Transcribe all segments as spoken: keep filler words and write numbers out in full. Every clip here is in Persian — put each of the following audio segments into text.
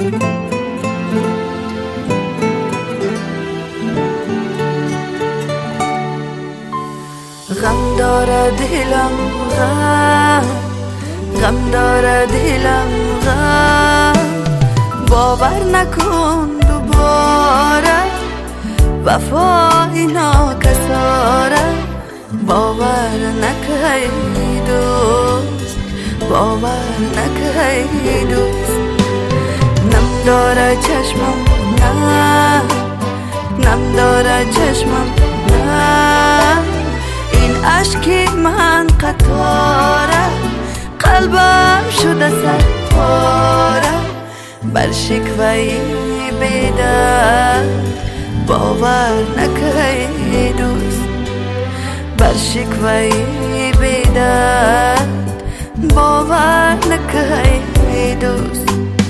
غم داره دلم غم، غم داره دلم غم. باور نکن دوباره وفای ناکساره. باور نکن دوست، باور نکن دوست. نم داره چشمم نه، نم داره چشمم نه. این عشقی من قطاره، قلبم شده سپاره. بر شکوه بیدرد باور نکن دوست. بر شکوه بیدرد باور نکن دوست.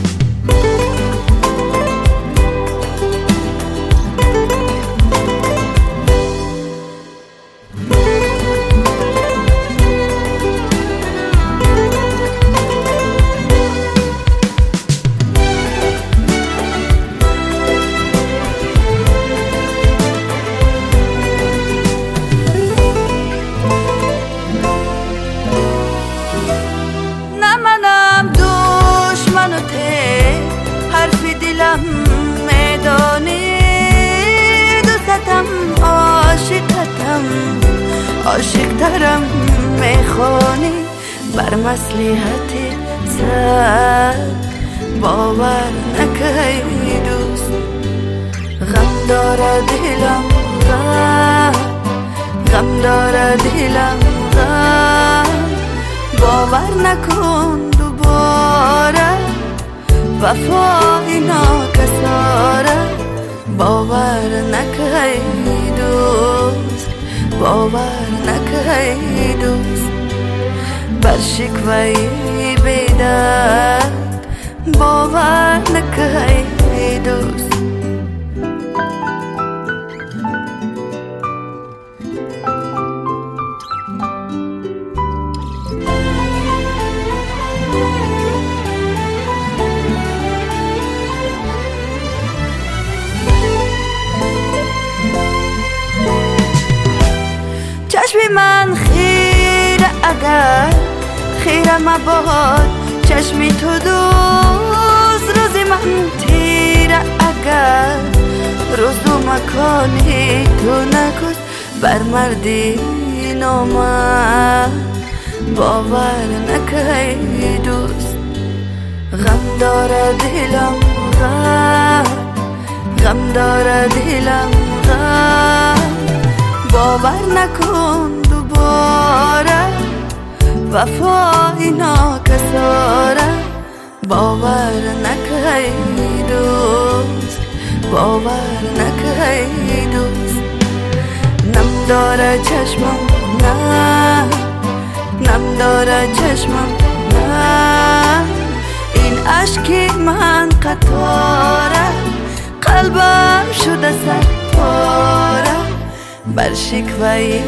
دلم میدانی دوستم، عاشقتم، عاشق دارم میخوانی. بر مصلحت سر باور نکن دوست. غم داره دلم غم، غم داره دلم غم. باور نکن دوباره وفای ناکساره. باور نکن دوست، باور نکن دوست. بر شکوه بیدرد باور نکن دوست. چشم من خیره اگر خیره مباد. چشم تو دوست روز من تیره اگر. روز و مکانی تو نکش بر مردی نامرد. باور نکن دوست. غم داره دلم غم، غم داره دلم غم. باور نکن دوباره وفای ناکساره. باور نکن دوست، باور نکن دوست. نم داره چشمم نه، نم داره چشمم نه. این عشقی من قطاره، قلبم شده سپاره. بر شکوه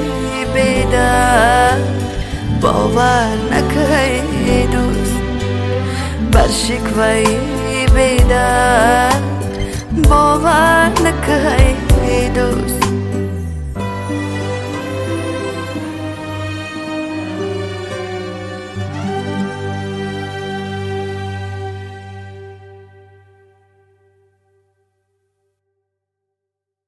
بیدرد باور نکن دوست. بر شکوه بیدرد باور نکن دوست.